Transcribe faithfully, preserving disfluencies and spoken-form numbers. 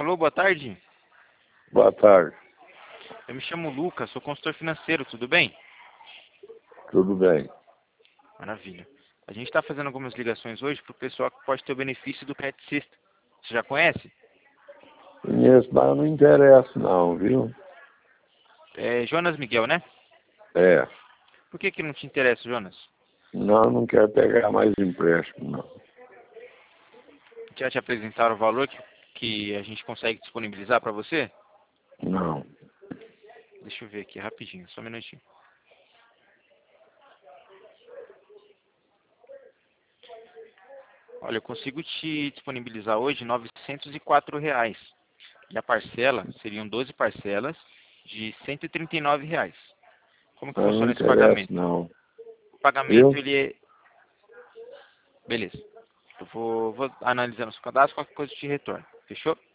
Alô, boa tarde. Boa tarde. Eu me chamo Lucas, sou consultor financeiro, tudo bem? Tudo bem? Maravilha. A gente está fazendo algumas ligações hoje para o pessoal que pode ter o benefício do Credit System. Você já conhece? Conheço, mas não interessa não, viu? É Jonas Miguel, né? É. Por que que não te interessa, Jonas? Não, não quero pegar mais empréstimo, não. Já te apresentaram o valor que, que a gente consegue disponibilizar para você? Não. Deixa eu ver aqui rapidinho, só um minutinho. Olha, eu consigo te disponibilizar hoje novecentos e quatro reais. E a parcela seriam doze parcelas de cento e trinta e nove reais. Como que Mas não funciona esse interessa, pagamento? não. O pagamento, Viu? ele é... Beleza. Eu vou, vou analisando o seu cadastro, qualquer coisa eu te retorno. Fechou?